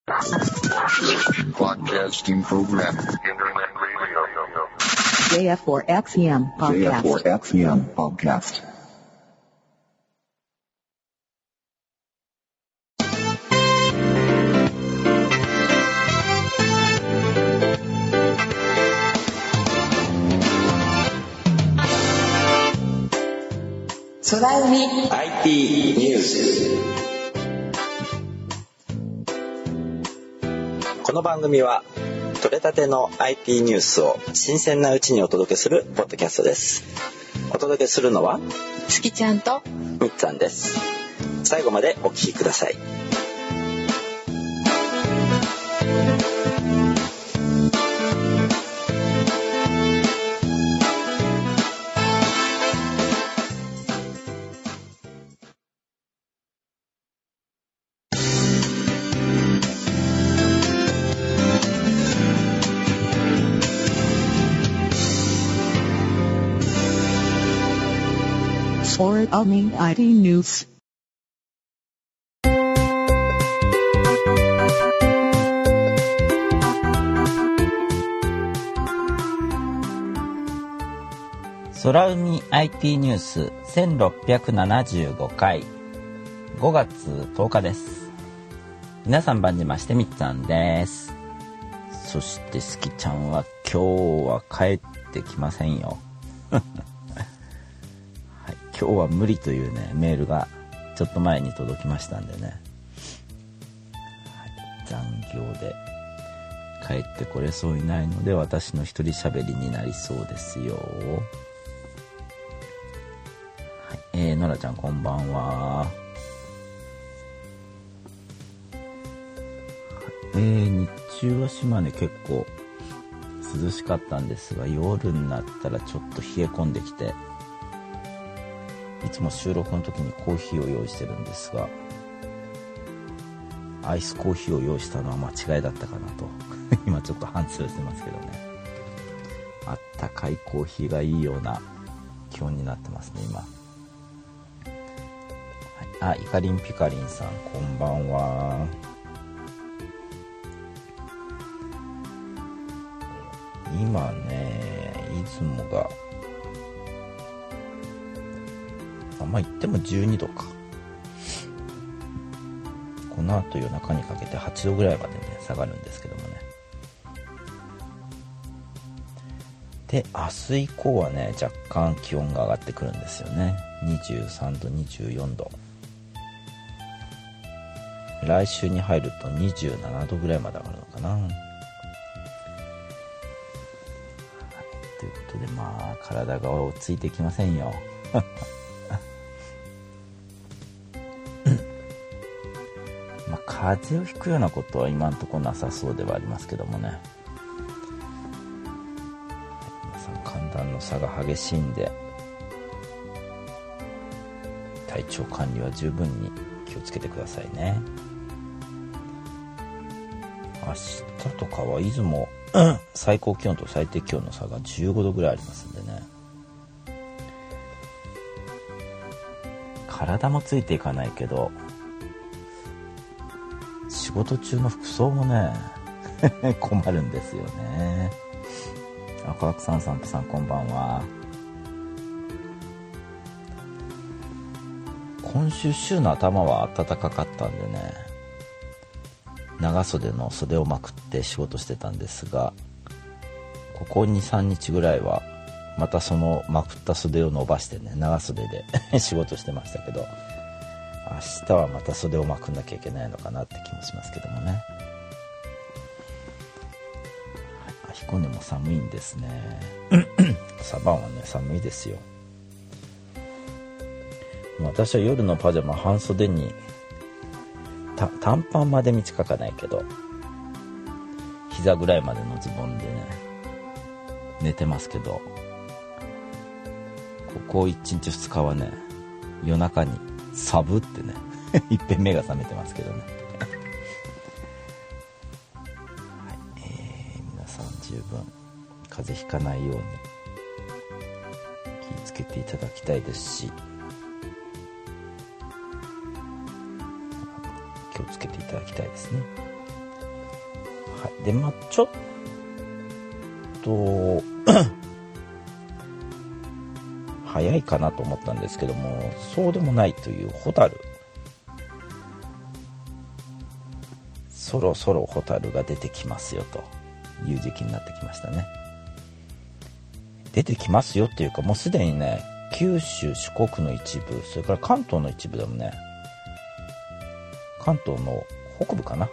Broadcasting program. Internet radio. JF4XEM podcast. JF4XEM podcast. 空海 IT ニュース。この番組は取れたての IT ニュースを新鮮なうちにお届けするポッドキャストです。お届けするのは月ちゃんとみっつぁんです。最後までお聞きください。 空海 IT News。 空海 IT ニュース1675回5月10日です。皆さん晩じましてみっつぁんです。そしてすきちゃんは今日は帰ってきませんよ。はい、今日は無理というねメールがちょっと前に届きましたんでね、はい、残業で帰ってこれそうにないので私の一人喋りになりそうですよ。はい、のらちゃんこんばんは。日中は島根結構涼しかったんですが、夜になったらちょっと冷え込んできて、いつも収録の時にコーヒーを用意してるんですが、アイスコーヒーを用意したのは間違いだったかなと今ちょっと反省してますけどね。あったかいコーヒーがいいような気温になってますね今。はい、イカリンピカリンさんこんばんは。今ね出雲がまあ言っても12度か。この後夜中にかけて8度ぐらいまでね下がるんですけどもね。で明日以降はね若干気温が上がってくるんですよね。23度24度、来週に入ると27度ぐらいまで上がるのかな。ということでまあ体が落ち着いてきませんよ。まあ風邪をひくようなことは今のところなさそうではありますけどもね。皆さん寒暖の差が激しいんで体調管理は十分に気をつけてくださいね。明日とかは出雲最高気温と最低気温の差が15度ぐらいありますんでね、体もついていかないけど仕事中の服装もね困るんですよね。赤くさんさんとさんこんばんは。今週週の頭は暖かかったんでね長袖の袖をまくって仕事してたんですが、ここ 2,3 日ぐらいはまたそのまくった袖を伸ばしてね長袖で仕事してましたけど、明日はまた袖をまくんなきゃいけないのかなって気もしますけどもね。彦根も寒いんですね。サバンはね寒いですよ。私は夜のパジャマ半袖に短パンまで短かないけど膝ぐらいまでのズボンでね寝てますけど、ここ1日2日はね夜中にサブってねいっぺん目が覚めてますけどね。はい、皆さん十分風邪ひかないように気をつけていただきたいですし、気をつけていただきたいですね。 い、でちょっと早いかなと思ったんですけども、そうでもないというホタル。そろそろホタルが出てきますよという時期になってきましたね。出てきますよっていうか、もうすでにね、九州、四国の一部、それから関東の一部でもね、関東の北部かな、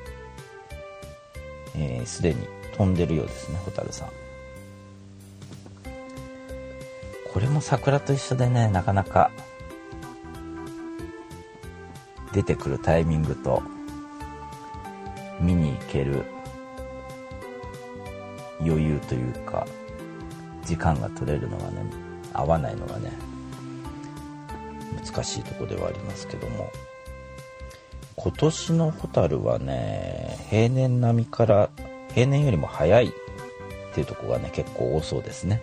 すでに飛んでるようですね、ホタルさん。これも桜と一緒でね、なかなか出てくるタイミングと見に行ける余裕というか時間が取れるのがね、合わないのがね、難しいところではありますけども、今年のホタルはね、平年並みから平年よりも早いっていうところがね、結構多そうですね。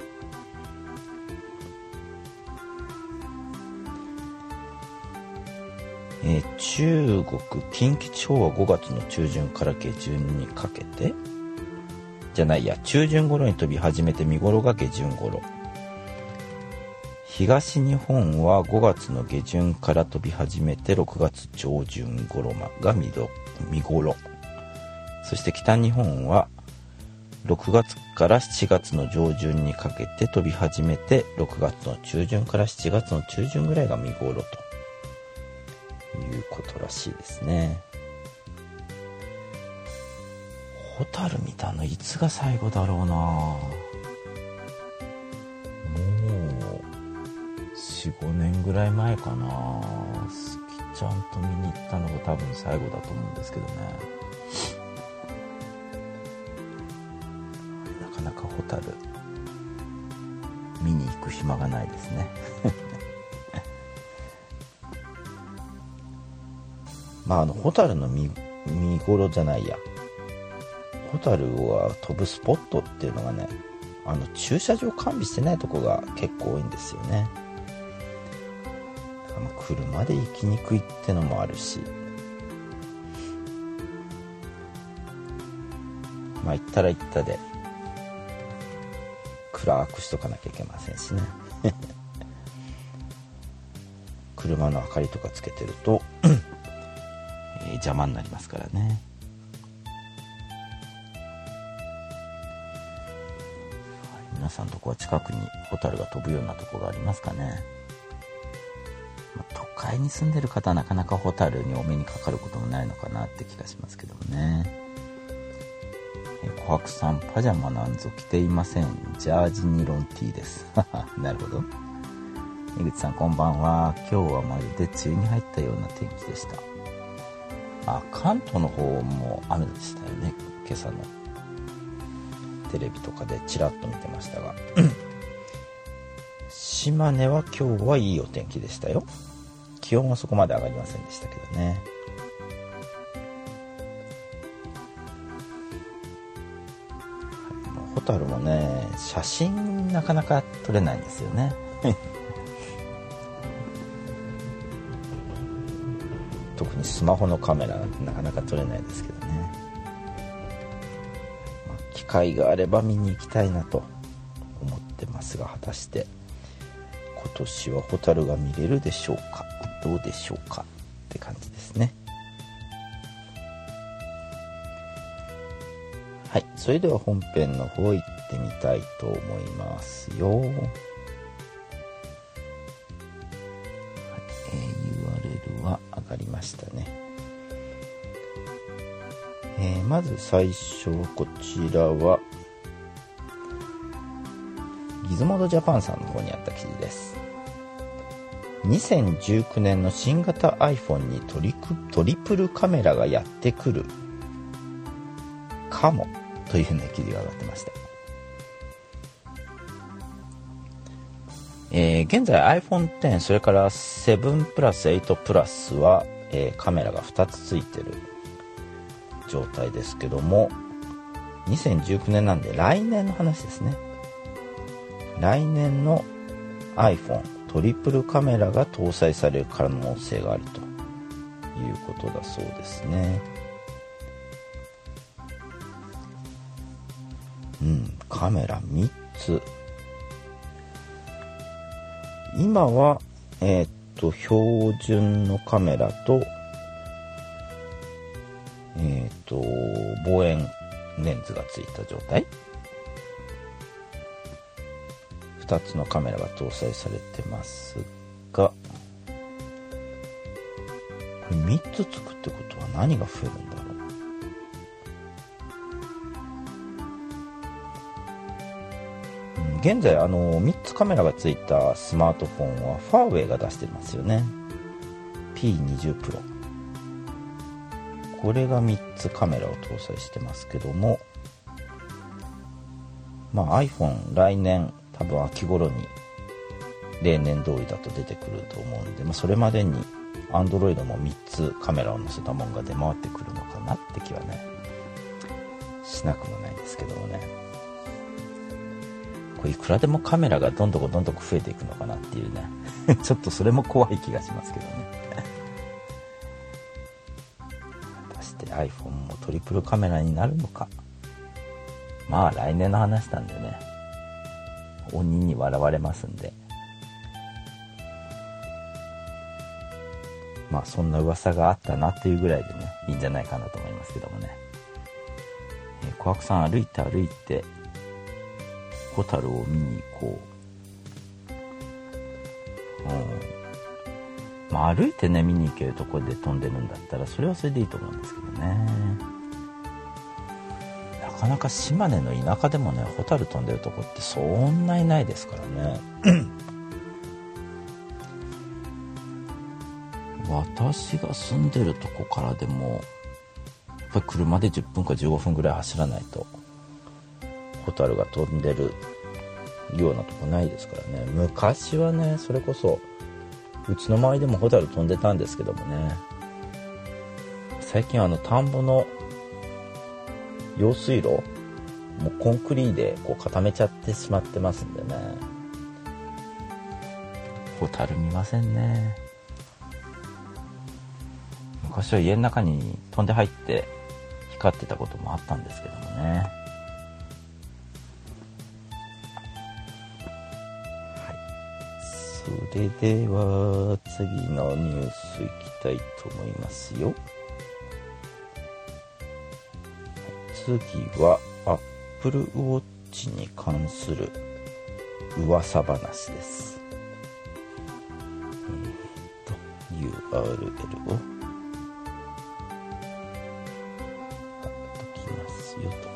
中国、近畿地方は5月の中旬から下旬にかけて中旬頃に飛び始めて見頃が下旬頃。東日本は5月の下旬から飛び始めて6月上旬頃が見頃。そして北日本は6月から7月の上旬にかけて飛び始めて6月の中旬から7月の中旬ぐらいが見頃ということらしいですね。ホタル見たのいつが最後だろうな。もう 4,5 年ぐらい前かな。スキちゃんと見に行ったのが多分最後だと思うんですけどね。なかなかホタル見に行く暇がないですね。ホタルの見頃じゃないや、ホタルは飛ぶスポットっていうのがね、駐車場完備してないとこが結構多いんですよね。車で行きにくいってのもあるし、行ったら行ったで暗くしとかなきゃいけませんしね。車の明かりとかつけてると邪魔になりますからね。皆さんとこは近くにホタルが飛ぶようなとこがありますかね。都会に住んでる方はなかなかホタルにお目にかかることもないのかなって気がしますけどもね。琥珀さん、パジャマなんぞ着ていません。ジャージニロン T です。なるほど。江口さん、こんばんは。今日はまるで梅雨に入ったような天気でした。関東の方も雨でしたよね。今朝のテレビとかでちらっと見てましたが島根は今日はいいお天気でしたよ。気温はそこまで上がりませんでしたけどね。ホタルもね、写真なかなか撮れないんですよね。特にスマホのカメラなんてなかなか撮れないですけどね。機会があれば見に行きたいなと思ってますが、果たして今年はホタルが見れるでしょうか、どうでしょうかって感じですね。はい、それでは本編の方行ってみたいと思いますよ。URL は上がりましたね。まず最初こちらはギズモードジャパンさんの方にあった記事です。2019年の新型 iPhone にトリプルカメラがやってくるかもというね、記事が上がってました。現在 iPhone X それから7プラス8プラスは、カメラが2つついてる状態ですけども、2019年なんで来年の話ですね。来年の iPhone トリプルカメラが搭載される可能性があるということだそうですね。 カメラ3つ。今は標準のカメラと望遠レンズがついた状態。2つのカメラが搭載されてますが、3つつくってことは何が増えるんだろう。現在3つカメラがついたスマートフォンはファーウェイが出してますよね。 P20 Pro、 これが3つカメラを搭載してますけども、iPhone 来年多分秋頃に例年通りだと出てくると思うんで、それまでに Android も3つカメラを載せたものが出回ってくるのかなって気はねしなくもないですけどもね。これいくらでもカメラがどんどん増えていくのかなっていうねちょっとそれも怖い気がしますけどね果たして iPhone もトリプルカメラになるのか。来年の話なんでね、鬼に笑われますんで、そんな噂があったなっていうぐらいでねいいんじゃないかなと思いますけどもね。小白さん歩いてホタルを見に行こう。歩いてね見に行けるところで飛んでるんだったらそれはそれでいいと思うんですけどね。なかなか島根の田舎でもねホタル飛んでるとこってそんなにないですからね私が住んでるとこからでもやっぱり車で10分か15分ぐらい走らないとホタルが飛んでるようなとこないですからね。昔はねそれこそうちの周りでもホタル飛んでたんですけどもね、最近田んぼの用水路もうコンクリで固めちゃってしまってますんでね、ホタル見ませんね。昔は家の中に飛んで入って光ってたこともあったんですけどもね。それでは次のニュースいきたいと思いますよ。次は Apple Watch に関する噂話です。URL を貼っときますよと。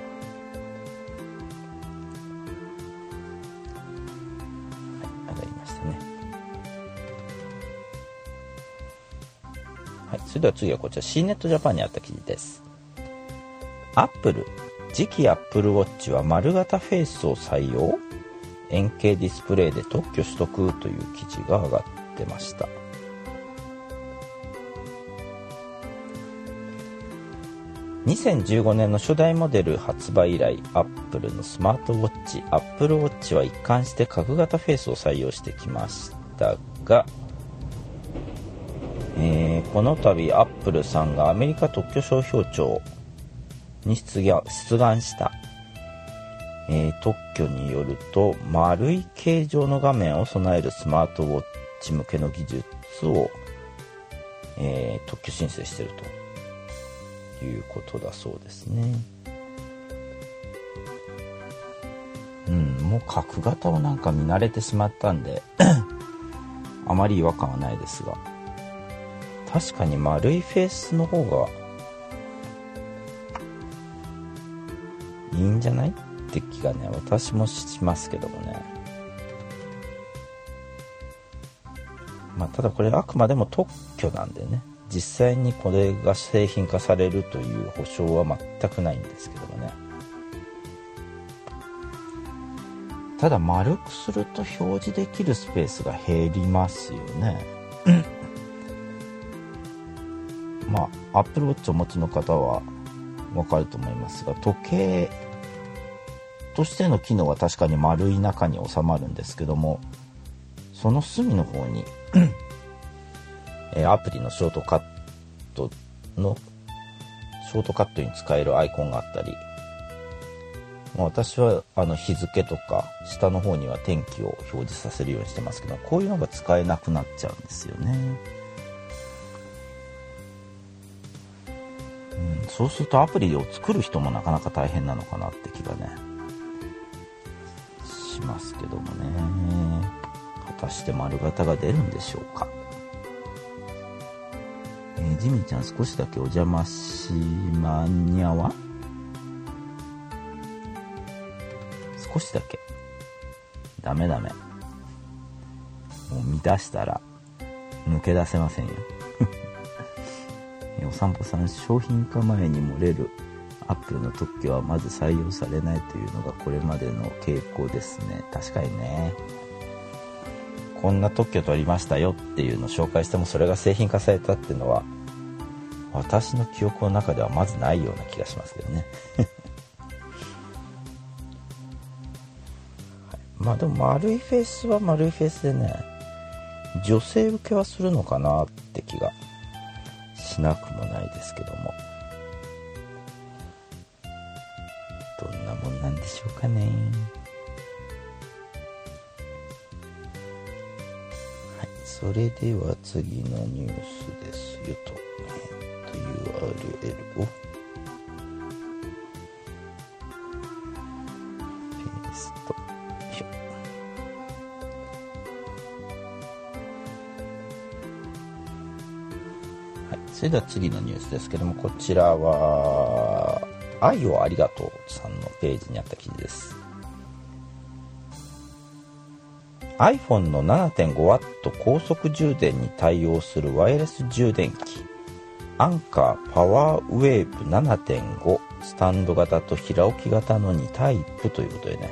それでは次はこちら C ネットジャパンにあった記事です。Apple 次期 Apple Watch は丸型フェイスを採用、円形ディスプレイで特許取得という記事が上がってました。2015年の初代モデル発売以来、Apple のスマートウォッチ Apple Watch は一貫して角型フェイスを採用してきましたが、この度アップルさんがアメリカ特許商標庁に出願した、特許によると丸い形状の画面を備えるスマートウォッチ向けの技術を、特許申請しているということだそうですね。もう角型をなんか見慣れてしまったんであまり違和感はないですが、確かに丸いフェイスの方がいいんじゃないって気がね、私もしますけどもね。ただこれあくまでも特許なんでね、実際にこれが製品化されるという保証は全くないんですけどもね。ただ丸くすると表示できるスペースが減りますよね。Apple Watch をお持ちの方はわかると思いますが、時計としての機能は確かに丸い中に収まるんですけども、その隅の方にアプリのショートカットに使えるアイコンがあったり、 私は日付とか下の方には天気を表示させるようにしてますけど、こういうのが使えなくなっちゃうんですよね。そうするとアプリを作る人もなかなか大変なのかなって気がねしますけどもね。果たして丸型が出るんでしょうか。ジミーちゃん少しだけお邪魔しまにゃわ。少しだけ。ダメ。もう見出したら抜け出せませんよ。お散歩さん、商品化前に漏れるアップルの特許はまず採用されないというのがこれまでの傾向ですね。確かにね。こんな特許取りましたよっていうのを紹介してもそれが製品化されたっていうのは私の記憶の中ではまずないような気がしますけどね。まあでも丸いフェイスは丸いフェイスでね、女性受けはするのかなって気がしなくもないですけども、どんなもんなんでしょうかね。はい、それでは次のニュースですよと、URL をペースト。それでは次のニュースですけども、こちらは愛をありがとうさんのページにあった記事です。 iPhone の 7.5W 高速充電に対応するワイヤレス充電器アンカーパワーウェーブ 7.5 スタンド型と平置き型の2タイプということで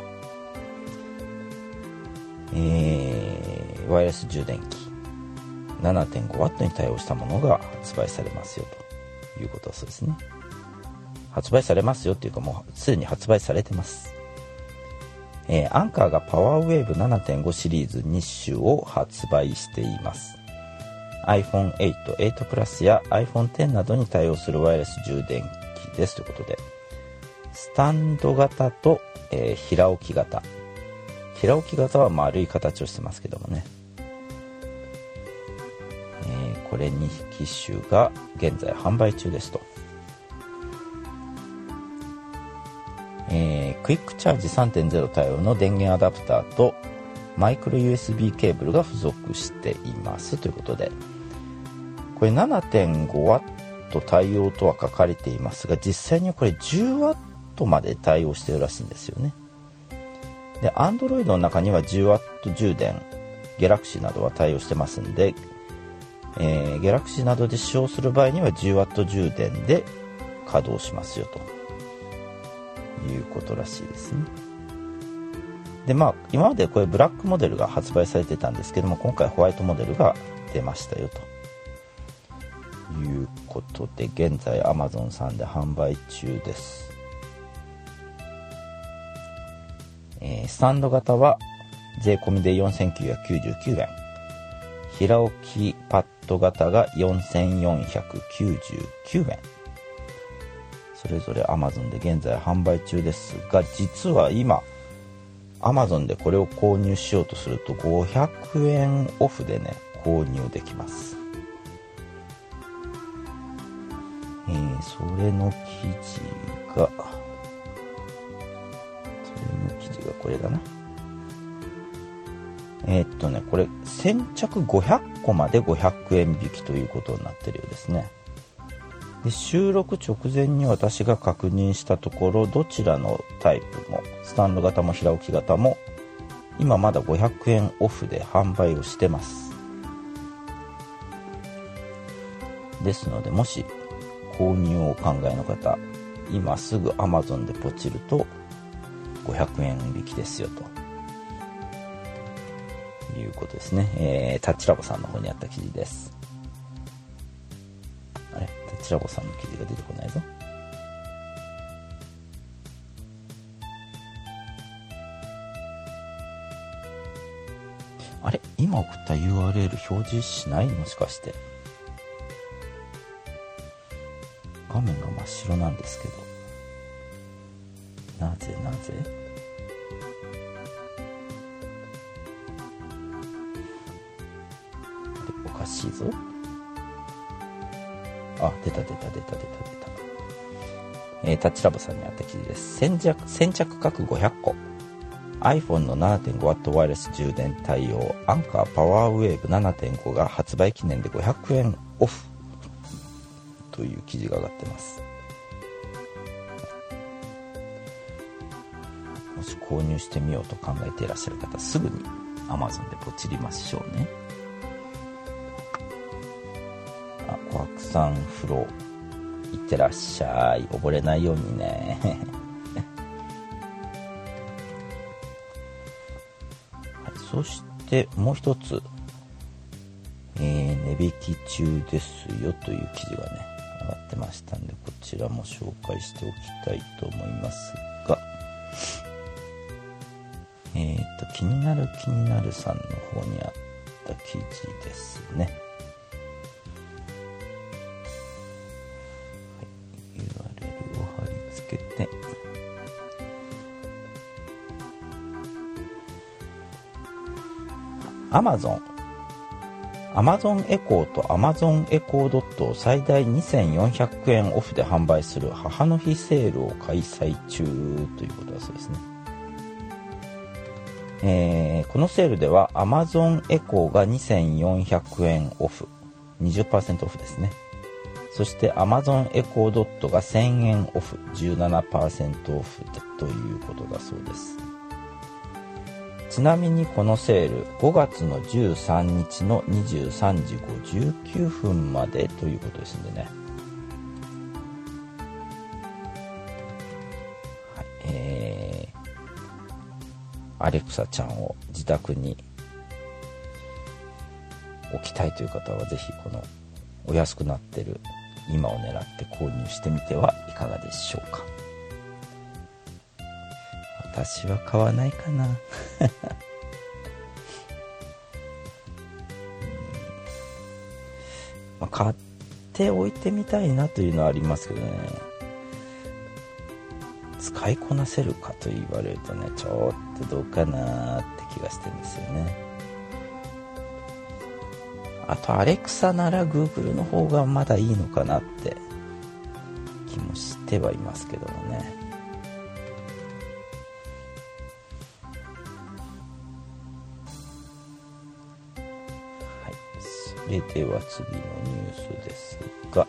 ね、ワイヤレス充電器7.5W に対応したものが発売されますよということはそうですね。発売されますよっていうかもうすでに発売されてます。アンカーがパワーウェーブ 7.5 シリーズ2種を発売しています。 iPhone 8、8 Plus や iPhone 10などに対応するワイヤレス充電器ですということで、スタンド型と、平置き型は丸い形をしてますけどもね、これ2機種が現在販売中ですと。クイックチャージ 3.0 対応の電源アダプターとマイクロ USB ケーブルが付属していますということで、これ 7.5W 対応とは書かれていますが、実際にはこれ 10W まで対応しているらしいんですよね。で Android の中には 10W 充電、ギャラクシーなどは対応してますんで、ギャラクシーなどで使用する場合には 10W 充電で稼働しますよということらしいですね。で今までこれブラックモデルが発売されてたんですけども、今回ホワイトモデルが出ましたよということで、現在 Amazon さんで販売中です。スタンド型は税込みで4999円、平置きパッド型が4499円、それぞれ Amazon で現在販売中ですが、実は今 Amazon でこれを購入しようとすると500円オフでね購入できます。それの記事がこれだな。これ先着500個まで500円引きということになってるようですね。で収録直前に私が確認したところ、どちらのタイプもスタンド型も平置き型も今まだ500円オフで販売をしてます。ですのでもし購入をお考えの方、今すぐ Amazon でポチると500円引きですよということですね。タッチラボさんの方にあった記事です。あれ、タッチラボさんの記事が出てこないぞ。あれ、今送った URL 表示しない？もしかして画面が真っ白なんですけど、 なぜおかしいぞ。あ、出た。タッチラボさんにあった記事です。先着各500個 iPhone の 7.5W ワイヤレス充電対応アンカーパワーウェーブ 7.5 が発売記念で500円オフという記事が上がってます。もし購入してみようと考えていらっしゃる方、すぐに Amazon でポチりましょうね。コハクさん風呂いってらっしゃい。溺れないようにね。はい、そしてもう一つ、値引き中ですよという記事がね上がってましたんで、こちらも紹介しておきたいと思いますが、気になるさんの方にあった記事ですね。URL を貼り付けて、Amazonエコーと Amazon エコードットを最大2400円オフで販売する母の日セールを開催中ということだそうですね。このセールでは Amazon エコーが2400円オフ、20% オフですね。そして Amazon エコードットが1000円オフ、17% オフということだそうです。ちなみにこのセール5月の13日の23時59分までということですんでね。はい、アレクサちゃんを自宅に置きたいという方はぜひこのお安くなってる今を狙って購入してみてはいかがでしょうか。私は買わないかな。買っておいてみたいなというのはありますけどね、使いこなせるかと言われるとね、ちょっとどうかなって気がしてるんですよね。あとアレクサなら Google の方がまだいいのかなって気もしてはいますけどもね。はい、それでは次のニュースですが、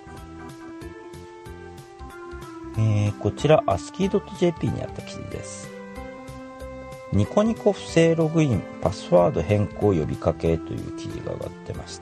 こちら ASCII.jp にあった記事です。ニコニコ不正ログインパスワード変更呼びかけという記事が上がってました。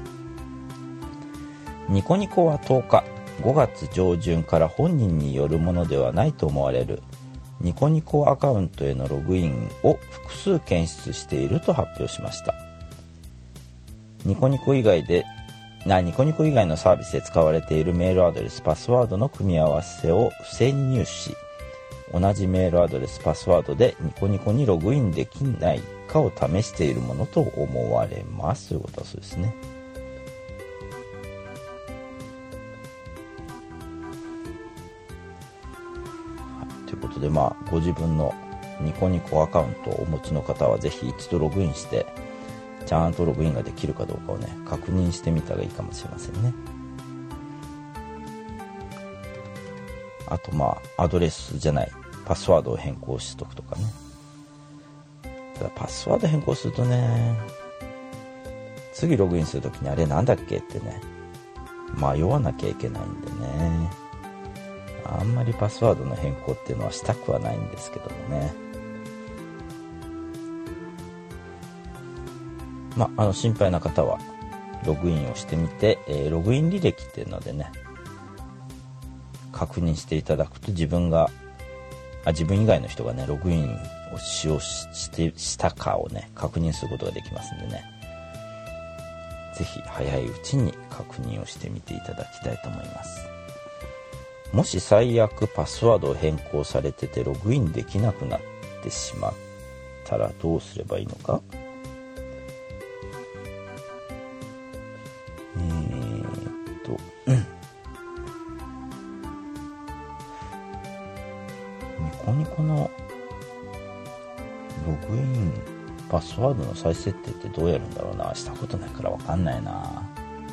ニコニコは10日5月上旬から本人によるものではないと思われるニコニコアカウントへのログインを複数検出していると発表しました。ニコニコ以外のサービスで使われているメールアドレスパスワードの組み合わせを不正に入手し、同じメールアドレスパスワードでニコニコにログインできないかを試しているものと思われますということだそうですね。ということで、ご自分のニコニコアカウントをお持ちの方はぜひ一度ログインしてちゃんとログインができるかどうかをね確認してみたらいいかもしれませんね。あとアドレスじゃないパスワードを変更しとくとかね。ただパスワード変更するとね、次ログインするときにあれなんだっけってね迷わなきゃいけないんでね、あんまりパスワードの変更っていうのはしたくはないんですけどもね。心配な方はログインをしてみて、ログイン履歴っていうのでね確認していただくと自分以外の人がねログインをしたかをね確認することができますんでね、ぜひ早いうちに確認をしてみていただきたいと思います。もし最悪パスワードを変更されててログインできなくなってしまったらどうすればいいのか。ニこにこのログインパスワードの再設定ってどうやるんだろうな。したことないからわかんないな。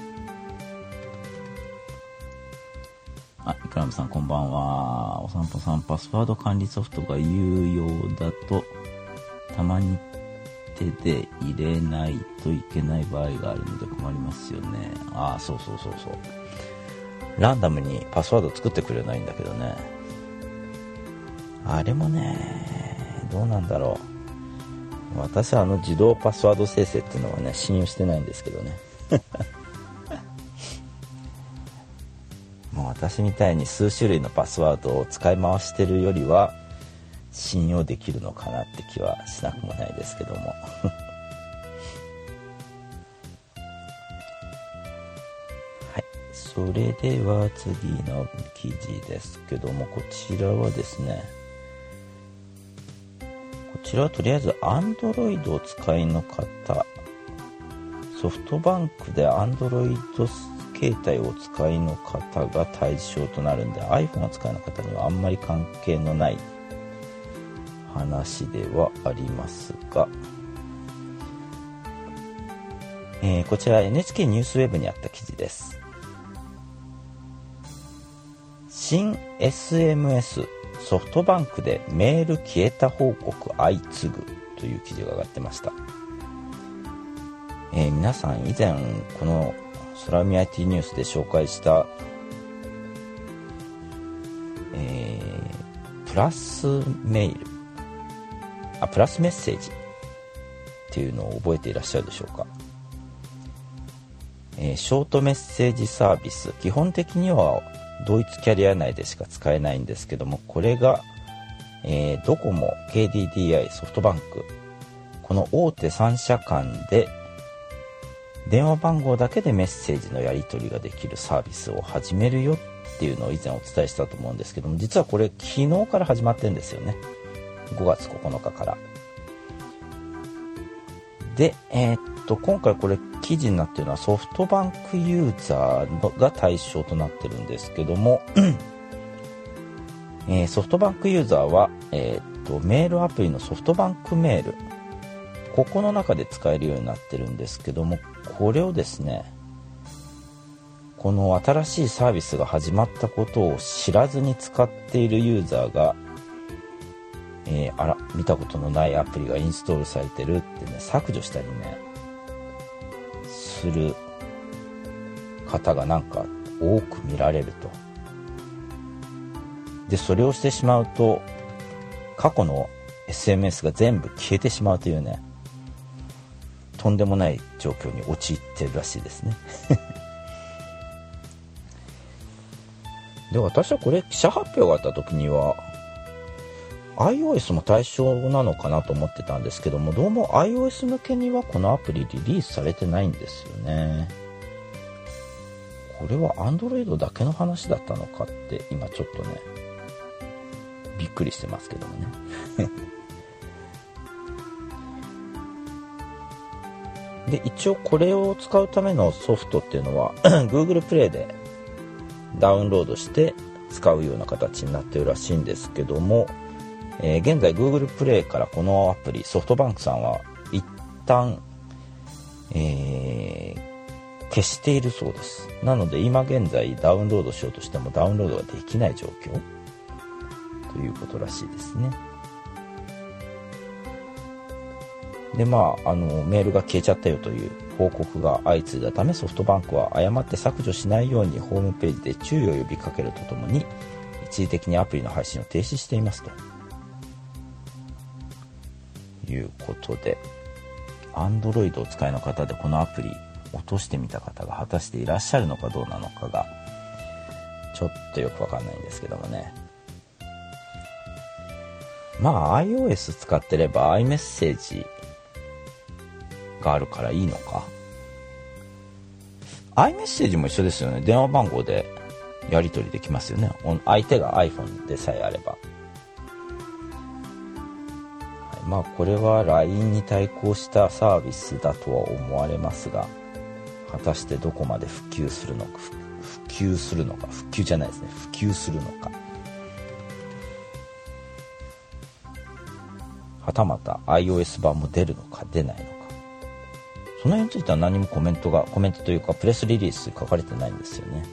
イクラムさんこんばんは。お散歩さん、パスワード管理ソフトが有用だとたまに手で入れないといけない場合があるので困りますよね。そうランダムにパスワード作ってくれないんだけどね。あれもね、どうなんだろう。私は自動パスワード生成っていうのはね、信用してないんですけどね。もう私みたいに数種類のパスワードを使い回してるよりは信用できるのかなって気はしなくもないですけども。はい、それでは次の記事ですけども、こちらはですね、こちらはとりあえず Android をお使いの方、ソフトバンクで Android 携帯をお使いの方が対象となるんで、 iPhone をお使いの方にはあんまり関係のない話ではありますが、こちら NHK ニュースウェブにあった記事です。新 SMS ソフトバンクでメール消えた報告相次ぐという記事が上がってました。皆さん以前この空海 IT ニュースで紹介したプラスメッセージっていうのを覚えていらっしゃるでしょうか。ショートメッセージサービス、基本的には同一キャリア内でしか使えないんですけども、これが、ドコモ、KDDI、ソフトバンク、この大手3社間で電話番号だけでメッセージのやり取りができるサービスを始めるよっていうのを以前お伝えしたと思うんですけども、実はこれ昨日から始まってるんですよね。5月9日から。で、今回これ記事になっているのはソフトバンクユーザーが対象となってるんですけども、ソフトバンクユーザーは、メールアプリのソフトバンクメール、ここの中で使えるようになってるんですけども、これをですね、この新しいサービスが始まったことを知らずに使っているユーザーが、見たことのないアプリがインストールされてるってね、削除したりねする方がなんか多く見られると。でそれをしてしまうと過去の SMS が全部消えてしまうというね、とんでもない状況に陥ってるらしいですね。で私はこれ記者発表があった時には iOS も対象なのかなと思ってたんですけども、どうも iOS 向けにはこのアプリリリースされてないんですよね。これは Android だけの話だったのかって今ちょっとねびっくりしてますけどもね。で一応これを使うためのソフトっていうのはGoogle プレイでダウンロードして使うような形になっているらしいんですけども、現在 Google プレイからこのアプリソフトバンクさんは一旦、消しているそうです。なので今現在ダウンロードしようとしてもダウンロードができない状況ということらしいですね。でメールが消えちゃったよという報告が相次いだため、ソフトバンクは誤って削除しないようにホームページで注意を呼びかけるとともに一時的にアプリの配信を停止していますということで、 Android をお使いの方でこのアプリ落としてみた方が果たしていらっしゃるのかどうなのかがちょっとよくわかんないんですけどもね。iOS 使ってれば iMessage があるからいいのか。 iMessage も一緒ですよね。電話番号でやり取りできますよね。相手が iPhone でさえあれば。これは LINE に対抗したサービスだとは思われますが、果たしてどこまで普及するのか、普及じゃないですね、普及するのか。 はたまた iOS 版も出るのか出ないのか、その辺については何もコメントというかプレスリリース書かれてないんですよね。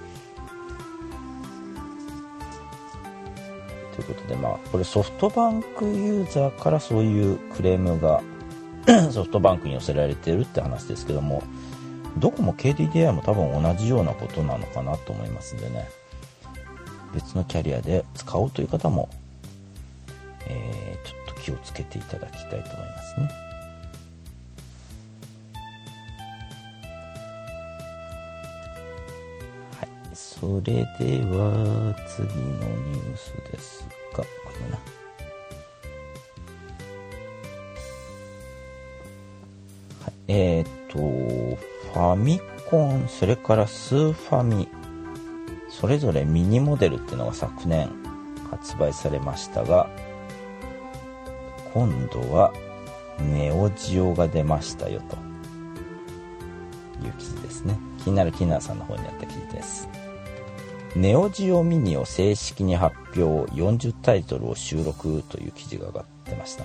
ということで、これソフトバンクユーザーからそういうクレームがソフトバンクに寄せられているって話ですけども、どこも KDDI も多分同じようなことなのかなと思いますんでね、別のキャリアで使おうという方も、ちょっと気をつけていただきたいと思いますね。はい、それでは次のニュースですが、これだな。ファミコン、それからスーファミ、それぞれミニモデルっていうのが昨年発売されましたが、今度はネオジオが出ましたよという記事ですね。気になるキナーさんの方にあった記事です。ネオジオミニを正式に発表、40タイトルを収録という記事が上がってました。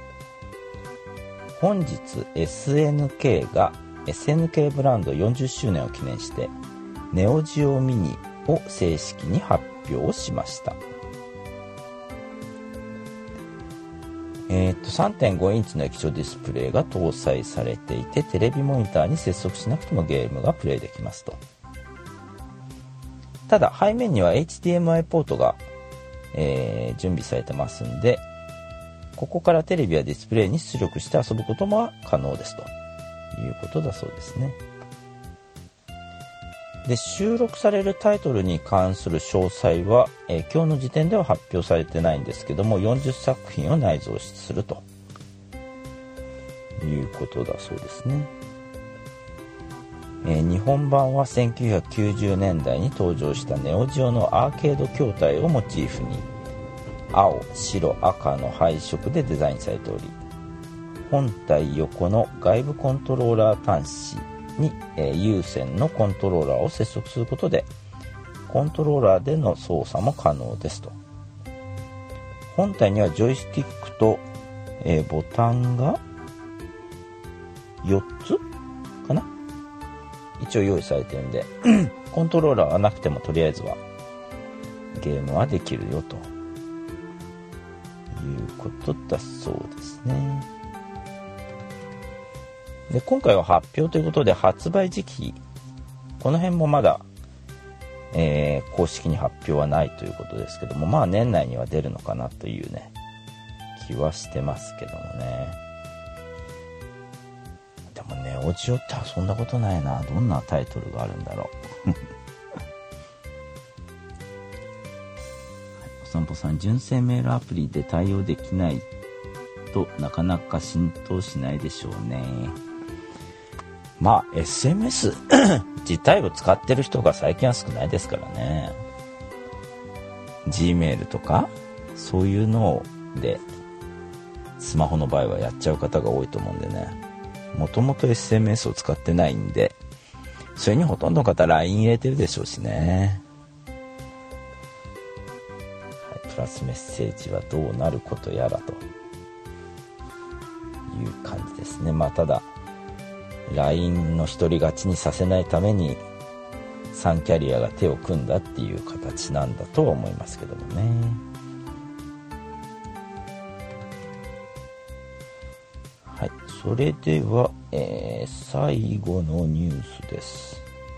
本日 SNK ブランド40周年を記念してネオジオミニを正式に発表しました。3.5 インチの液晶ディスプレイが搭載されていて、テレビモニターに接続しなくてもゲームがプレイできますと。ただ背面には HDMI ポートが、準備されてますんで、ここからテレビやディスプレイに出力して遊ぶことも可能ですということだそうですね。で、収録されるタイトルに関する詳細は、今日の時点では発表されてないんですけども、40作品を内蔵するということだそうですね。日本版は1990年代に登場したネオジオのアーケード筐体をモチーフに青、白、赤の配色でデザインされており、本体横の外部コントローラー端子に、有線のコントローラーを接続することでコントローラーでの操作も可能ですと。本体にはジョイスティックと、ボタンが4つかな、一応用意されてるんでコントローラーはなくてもとりあえずはゲームはできるよということだそうですね。で、今回は発表ということで発売時期、この辺もまだ、公式に発表はないということですけども、年内には出るのかなというね気はしてますけどもね。でもネオジオって遊んだことないな。どんなタイトルがあるんだろうお散歩さん、純正メールアプリで対応できないとなかなか浸透しないでしょうね。SMS 自体を使ってる人が最近は少ないですからね。 Gmail とかそういうのでスマホの場合はやっちゃう方が多いと思うんでね。もともと SMS を使ってないんで、それにほとんどの方 LINE 入れてるでしょうしね。プラスメッセージはどうなることやらという感じですね。ただ LINE の一人勝ちにさせないために3キャリアが手を組んだっていう形なんだとは思いますけどもね。はい、それでは、最後のニュースです。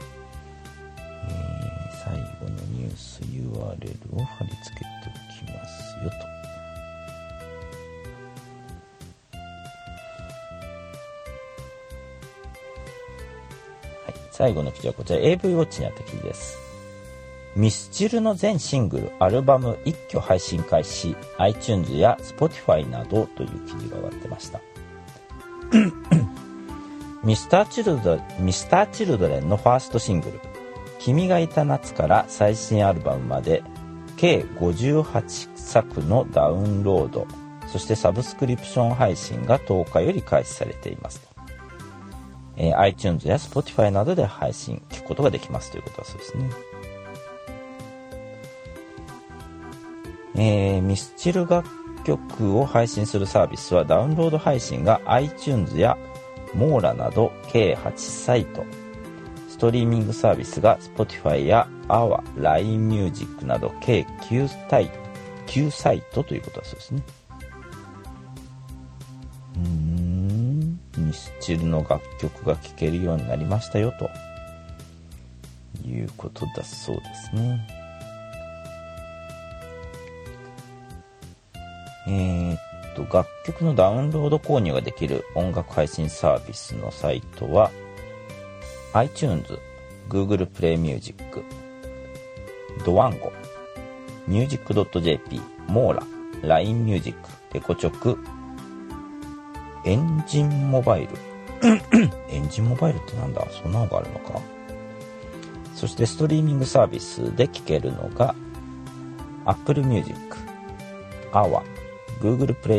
最後のニュース URL を貼り付けておきますよと。はい、最後の記事はこちら AV ウォッチにあった記事です。ミスチルの全シングル、アルバム一挙配信開始、 iTunes や Spotify などという記事が上がってましたミスターチルドレンのファーストシングル君がいた夏から最新アルバムまで計58作のダウンロード、そしてサブスクリプション配信が10日より開始されていますと。iTunes や Spotify などで配信聞くことができますということだそうですね。ミスチルが曲を配信するサービスはダウンロード配信が iTunes やモーラなど計8サイト、ストリーミングサービスが Spotify や AWA、LINE Music など計9サイトということだそうですね。ミスチルの楽曲が聴けるようになりましたよということだそうですね。楽曲のダウンロード購入ができる音楽配信サービスのサイトは iTunes、Google Play Music、ドワンゴ、Music.jp、モーラ、LINE Music、レコチョク、エンジンモバイルエンジンモバイルってなんだ、そんなのがあるのか。そしてストリーミングサービスで聴けるのが Apple Music、AWA、Google Play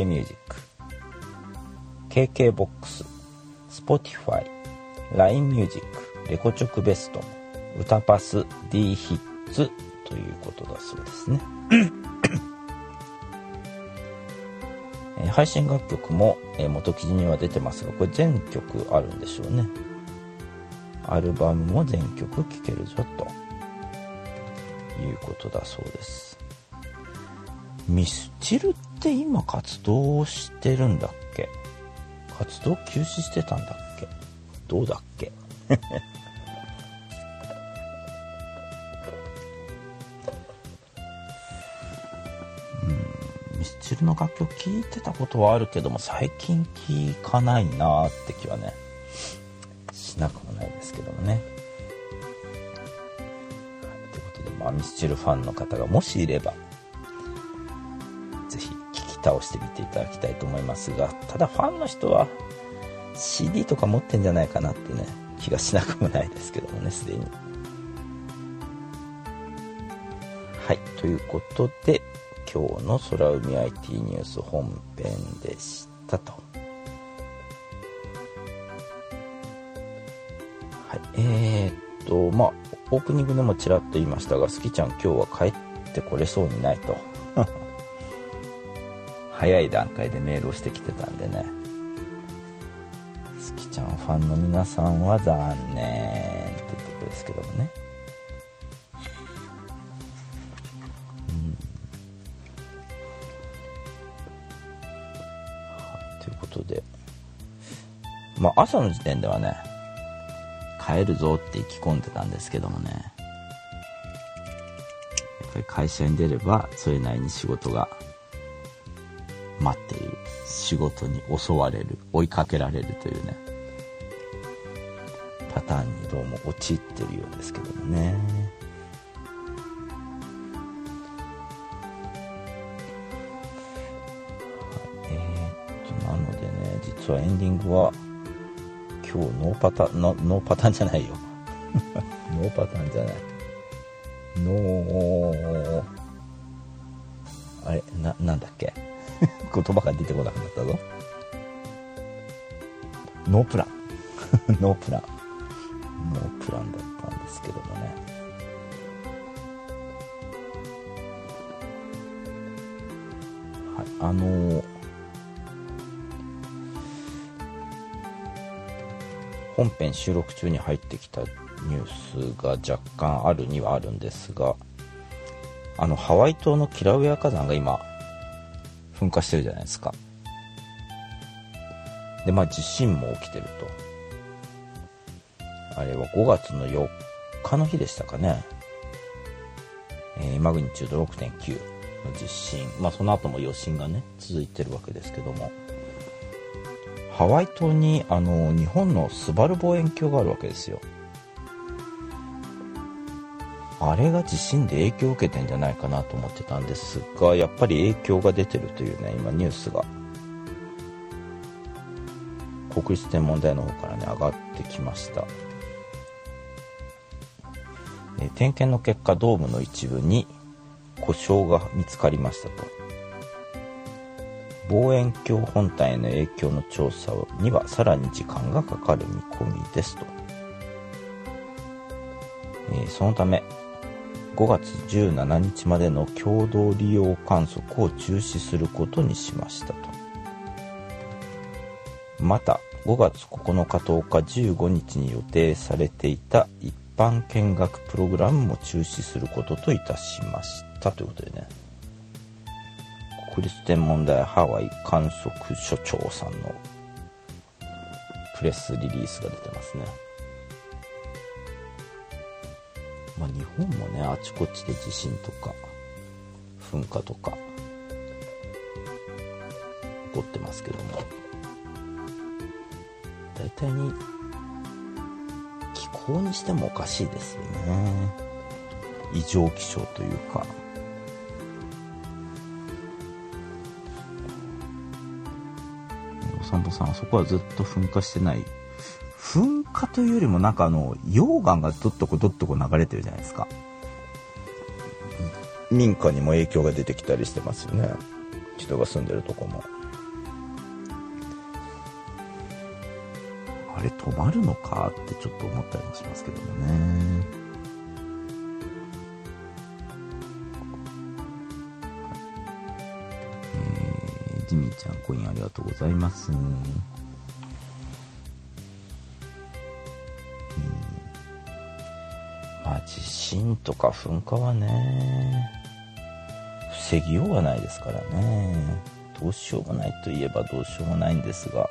Music、KKBOX、Spotify、LINE Music、レコチョクベスト、歌パス、D ヒッツということだそうですね。配信楽曲も元記事には出てますが、これ全曲あるんでしょうね。アルバムも全曲聴けるぞということだそうです。ミスチルって今活動してるんだっけ？活動休止してたんだっけ？どうだっけ？ミスチルの楽曲聴いてたことはあるけども、最近聴かないなーって気はねしなくもないですけどもね。ということで、ミスチルファンの方がもしいればぜひ聴き倒してみていただきたいと思いますが、ただファンの人は CD とか持ってんじゃないかなってね気がしなくもないですけどもね、すでに。はい、ということで今日の空海 IT ニュース本編でしたと。はい、オープニングでもちらっと言いましたが、スキちゃん今日は帰ってこれそうにないと早い段階でメールをしてきてたんでね、スキちゃんファンの皆さんは残念っていうところですけどもね。ということで、朝の時点ではね帰るぞって意気込んでたんですけどもね、やっぱり会社に出ればそれなりに仕事が待っている、仕事に襲われる、追いかけられるというねパターンにどうも陥ってるようですけどもね。なのでね、実はエンディングは今日ノーパターンじゃないよノーパターンじゃない、あれなんだっけ言葉が出てこなくなったぞ。ノープランノープランだったんですけどもね。はい、本編収録中に入ってきたニュースが若干あるにはあるんですが、ハワイ島のキラウエア火山が今噴火してるじゃないですか。で地震も起きてると。あれは5月の4日の日でしたかね。マグニチュード 6.9 の地震、その後も余震がね続いてるわけですけども、ハワイ島に日本のスバル望遠鏡があるわけですよ。あれが地震で影響を受けてんじゃないかなと思ってたんですが、やっぱり影響が出てるというね、今ニュースが国立天文台の方からね上がってきました。点検の結果、ドームの一部に故障が見つかりましたと。望遠鏡本体への影響の調査にはさらに時間がかかる見込みですと。そのため 5月17日までの共同利用観測を中止することにしましたと。また5月9日10日15日に予定されていた一般見学プログラムも中止することといたしましたということでね、国立天文台ハワイ観測所長さんのプレスリリースが出てますね。まあ、日本もね、あちこちで地震とか噴火とか起こってますけども、大体に気候にしてもおかしいですよね。異常気象というか。お散歩さん、あそこはずっと噴火してない。噴火というよりもなんか溶岩がどっとこ流れてるじゃないですか。民家にも影響が出てきたりしてますよね。人が住んでるとこも。あれ止まるのかってちょっと思ったりもしますけどもね。ジミーちゃんコインありがとうございます。まあ地震とか噴火はね、防ぎようがないですからね。どうしようもないといえばどうしようもないんですが、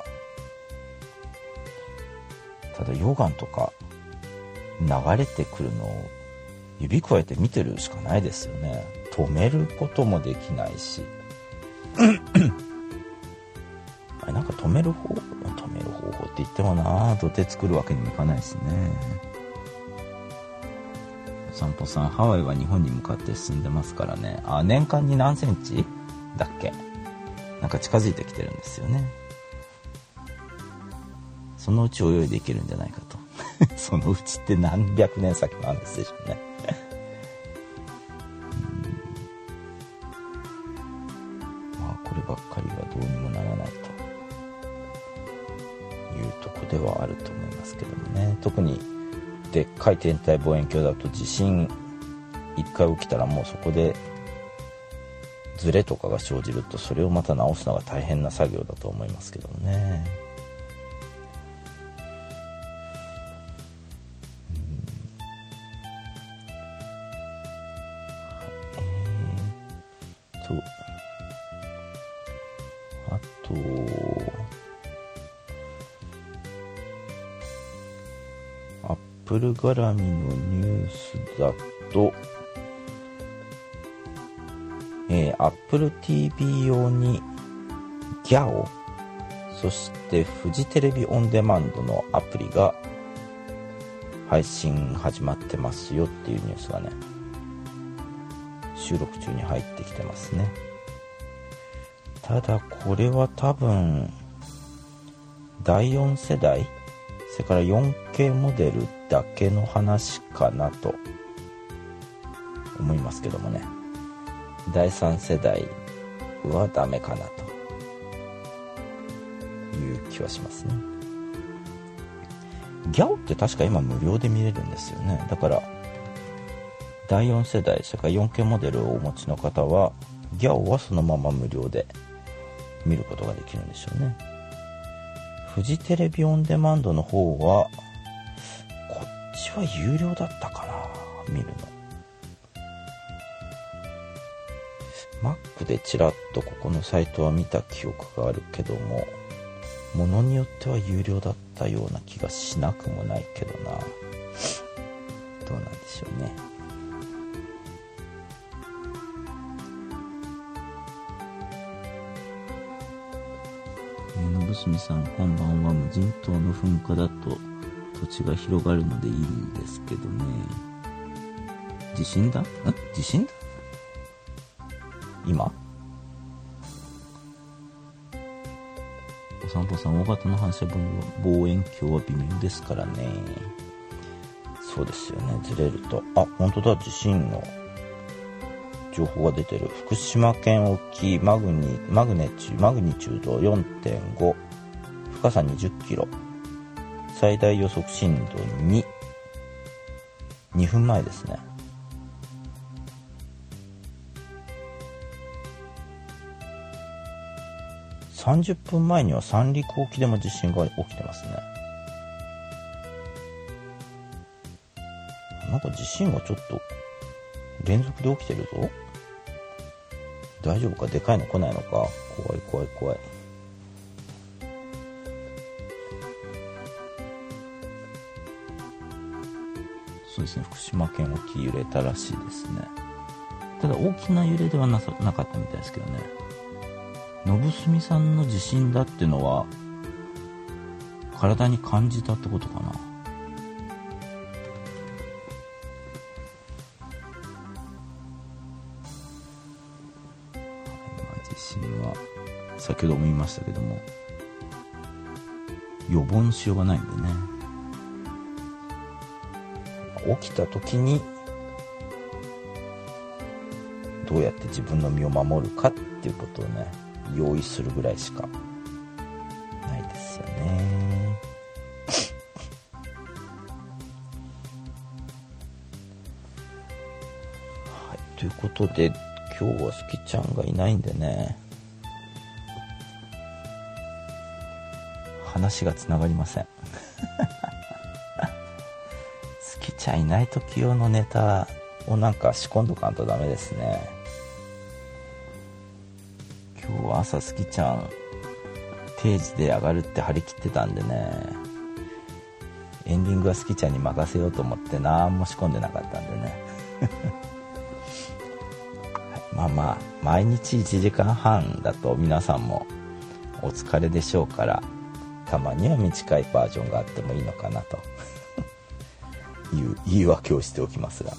ただ溶岩とか流れてくるのを指くわえて見てるしかないですよね。止めることもできないしあれなんか止める方法って言ってもな、土手作るわけにもいかないしね。お散歩さん、ハワイは日本に向かって進んでますからね。あ、年間に何センチだっけ、なんか近づいてきてるんですよね。そのうち泳いでいけるんじゃないかとそのうちって何百年先の話でしょうねまあこればっかりはどうにもならないというとこではあると思いますけどもね。特にでっかい天体望遠鏡だと地震一回起きたらもうそこでズレとかが生じると、それをまた直すのが大変な作業だと思いますけどもね。あとアップル絡みのニュースだと、Apple TV 用にギャオ、そしてフジテレビオンデマンドのアプリが配信始まってますよっていうニュースがね、収録中に入ってきてますね。ただこれは多分第4世代、それから 4K モデルだけの話かなと思いますけどもね。第3世代はダメかなという気はしますね。ギャオって確か今無料で見れるんですよね。だから第4世代、それから 4K モデルをお持ちの方はギャオはそのまま無料で見ることができるんでしょうね。フジテレビオンデマンドの方はこっちは有料だったかな、見るの。Mac でちらっとここのサイトは見た記憶があるけども、ものによっては有料だったような気がしなくもないけどな。どうなんでしょうね。のぶすみさん、こんばんは。無人島の噴火だと土地が広がるのでいいんですけどね。地震だ？地震だ？今？お散歩さん、大型の反射望遠鏡は微妙ですからね。そうですよね、ずれると。あ、本当だ、地震の情報が出てる。福島県沖マグニチュード 4.5、 深さ20キロ、最大予測震度2、2分前ですね。 30分前には三陸沖でも地震が起きてますね。なんか地震がちょっと連続で起きてるぞ。大丈夫か？でかいの来ないのか？怖い怖い怖い。そうですね、福島県沖揺れたらしいですね。ただ大きな揺れではなかったみたいですけどね。信澄さんの地震だってのは体に感じたってことかな。地震は先ほども言いましたけども予防しようがないんでね、起きた時にどうやって自分の身を守るかっていうことをね用意するぐらいしかないですよね。はい、ということで今日はすきちゃんがいないんでね話がつながりませんすきちゃんいない時用のネタをなんか仕込んどかんとダメですね。今日は朝すきちゃん定時で上がるって張り切ってたんでね、エンディングはすきちゃんに任せようと思って何も仕込んでなかったんでねまあまあ毎日1時間半だと皆さんもお疲れでしょうから、たまには短いバージョンがあってもいいのかなという言い訳をしておきますが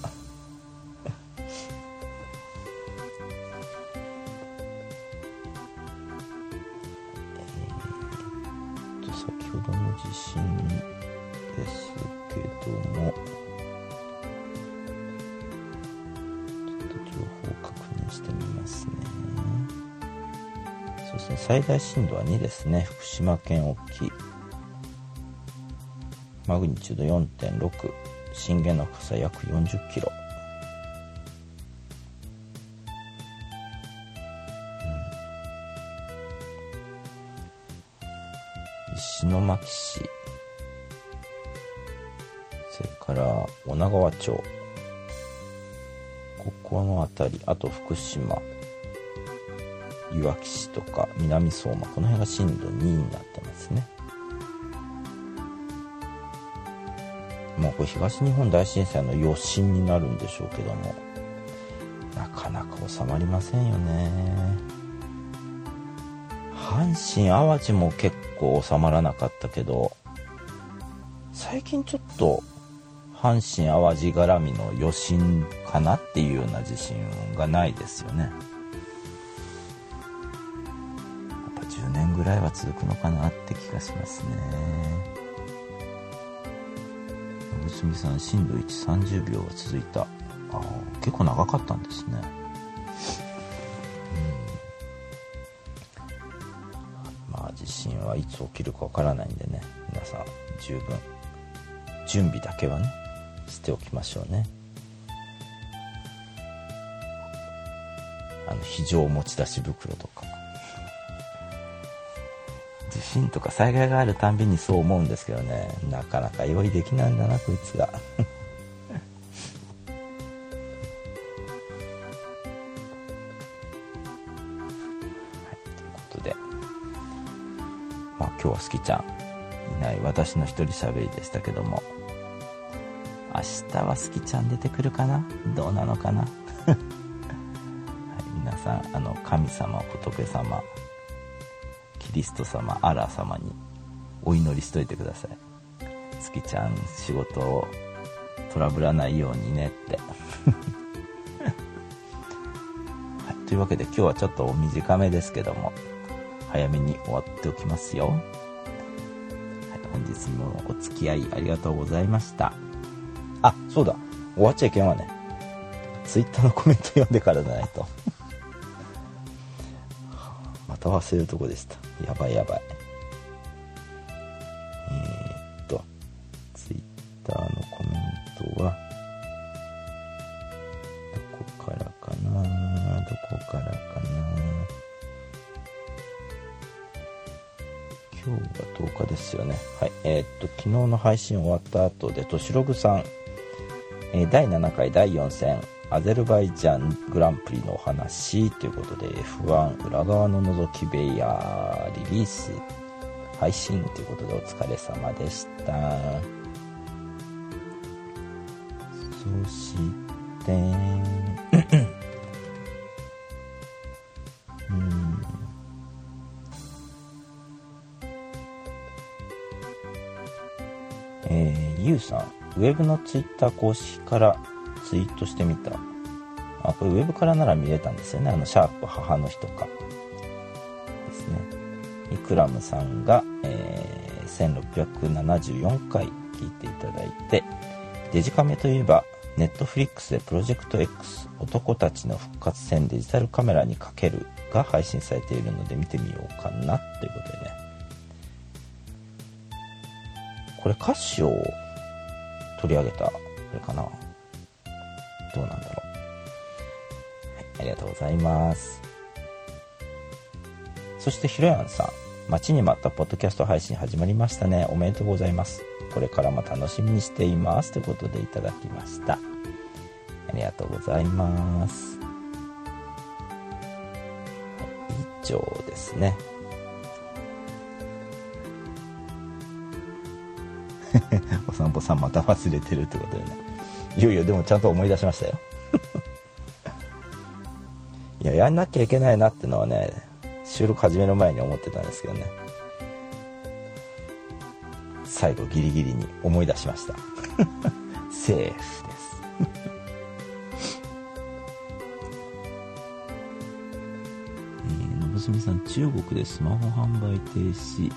先ほどの地震ですけども、ちょっと情報確認してみますね。そうですね、最大震度は2ですね。福島県沖、マグニチュード 4.6、 震源の深さ約40キロ。石巻市、それから女川町、ここの辺り、あと福島、いわき市とか南相馬、この辺が震度2になってますね。もうこれ東日本大震災の余震になるんでしょうけども、なかなか収まりませんよね。阪神淡路も結構収まらなかったけど、最近ちょっと阪神淡路絡みの余震かなっていうような地震がないですよね。やっぱ10年ぐらいは続くのかなって気がしますね。信澄さん、震度1、30秒が続いた。結構長かったんですね。まあ地震はいつ起きるかわからないんでね、皆さん十分準備だけはねしておきましょうね。非常持ち出し袋とか、地震とか災害があるたんびにそう思うんですけどね、なかなか用意できないんだなこいつがはい、ということで、まあ今日はすきちゃんいない私の一人喋りでしたけども、明日はすきちゃん出てくるかな、どうなのかなはい、皆さん神様、仏様、キリスト様、アラー様にお祈りしといてください。すきちゃん仕事をトラブらないようにねってはい、というわけで今日はちょっと短めですけども早めに終わっておきますよ。はい、本日もお付き合いありがとうございました。あ、そうだ、終わっちゃいけんわね。ツイッターのコメント読んでからじゃないとまた忘れるとこでした。やばいやばい。ツイッターのコメントはどこからかな。 今日が10日ですよね。はい。昨日の配信終わった後で、としろぐさん、第7回第4戦、アゼルバイジャングランプリのお話ということで、F1 裏側の覗き部屋リリース配信ということでお疲れ様でした。そしてゆうさん、ウェブのツイッター公式からツイートしてみた。これウェブからなら見れたんですよね。シャープ母の日とかですね。イクラムさんが、1674回聞いていただいて、デジカメといえばネットフリックスでプロジェクト X 男たちの復活戦デジタルカメラにかけるが配信されているので見てみようかなということでね。これ歌詞を取り上げたあれかな、どうなんだろう。はい、ありがとうございます。そしてひろやんさん、待ちに待ったポッドキャスト配信始まりましたね。おめでとうございます。これからも楽しみにしていますということでいただきました。ありがとうございます。以上ですね。お散歩さんまた忘れてるってことでね。いよいよでもちゃんと思い出しましたよ。いや、やんなきゃいけないなってのはね、収録始める前に思ってたんですけどね。最後ギリギリに思い出しました。セーフです。のぶすみさん、中国でスマホ販売停止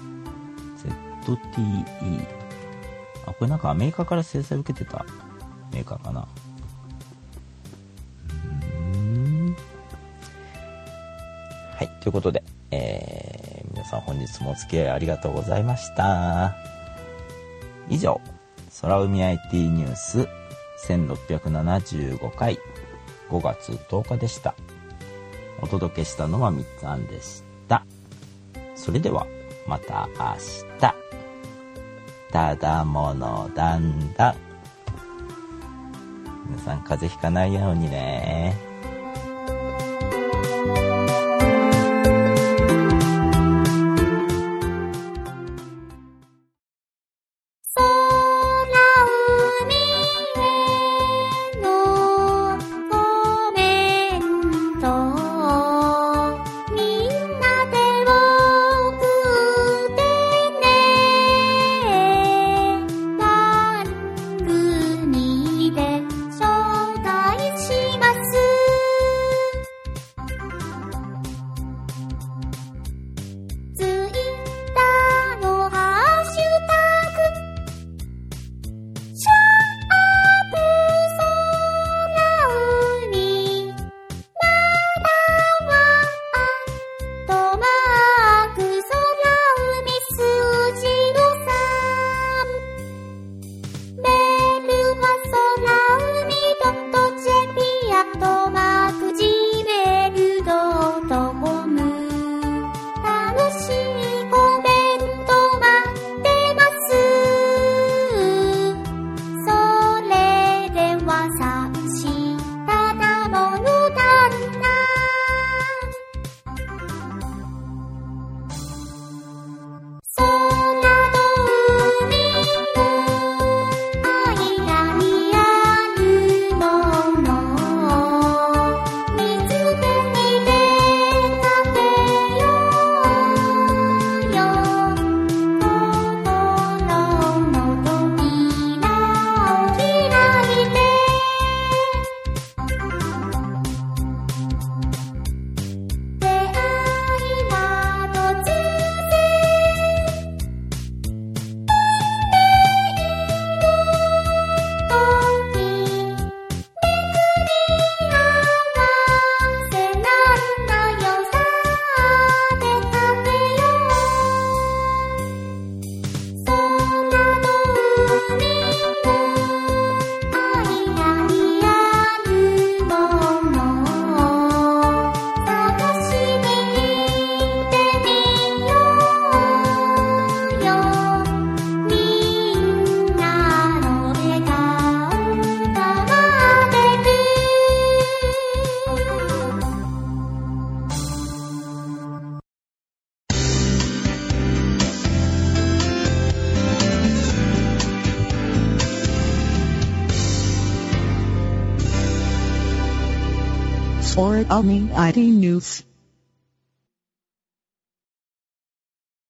ZTE、これなんかアメリカから制裁を受けてたメーカーかな。はい、ということで、皆さん本日もお付き合いありがとうございました。以上、空海 IT ニュース1675回5月10日でした。お届けしたのはみっつあんでした。それではまた明日。ただものだんだん。皆さん風邪ひかないようにね。 番組で紹介します。 News or Alming IT News.